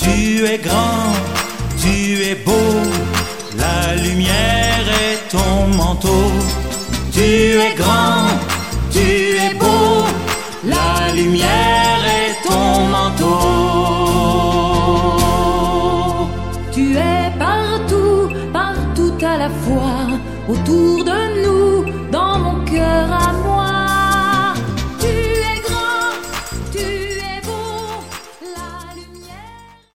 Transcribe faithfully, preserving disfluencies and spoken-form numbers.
Tu es grand, tu es beau, la lumière est ton manteau. Tu es grand, tu es beau, la lumière est ton manteau. Tu es partout, partout à la fois, autour de